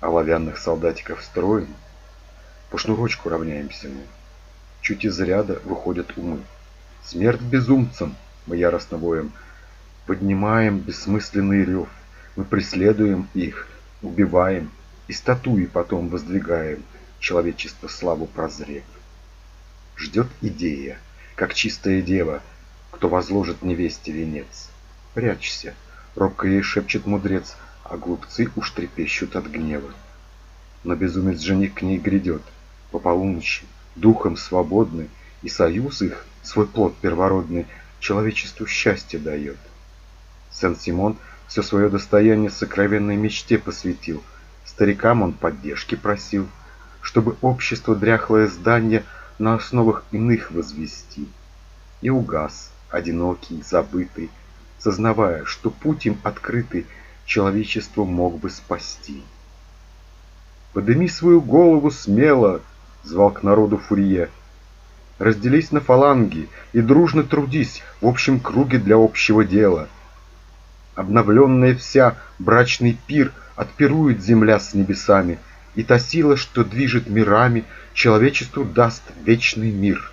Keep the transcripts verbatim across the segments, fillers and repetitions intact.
оловянных солдатиков строим, по шнурочку равняемся мы. Чуть из ряда выходят умы. Смерть безумцам, мы яростно воем, поднимаем бессмысленный рев. Мы преследуем их, убиваем и статуи потом воздвигаем, человечество славу прозрев. Ждет идея, как чистая дева, кто возложит невесте венец. Прячься, робко ей шепчет мудрец, а глупцы уж трепещут от гнева. Но безумец-жених к ней грядет, по полуночи, духом свободный, и союз их, свой плод первородный, человечеству счастье дает. Сен-Симон все свое достояние сокровенной мечте посвятил, старикам он поддержки просил, чтобы общество дряхлое здание на основах иных возвести. И угас, одинокий, забытый, сознавая, что путь им открытый человечество мог бы спасти. «Подыми свою голову смело!» — звал к народу Фурье. «Разделись на фаланги и дружно трудись в общем круге для общего дела. Обновленная вся брачный пир отпирует земля с небесами, и та сила, что движет мирами, человечеству даст вечный мир».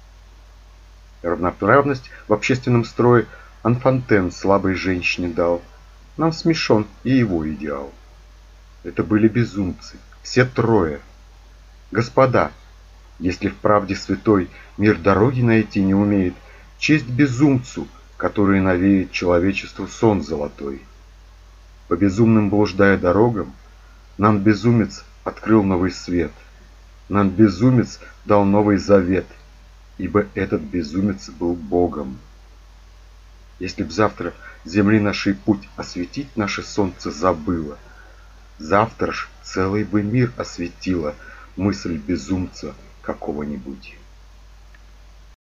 Равноправность в общественном строе Анфонтен слабой женщине дал. Нам смешон и его идеал. Это были безумцы, все трое. Господа, если в правде святой мир дороги найти не умеет, честь безумцу, который навеет человечеству сон золотой. По безумным блуждая дорогам, нам безумец открыл новый свет. Нам безумец дал новый завет, ибо этот безумец был Богом. Если б завтра земли нашей путь осветить наше солнце забыло, завтра ж целый бы мир осветила мысль безумца какого-нибудь.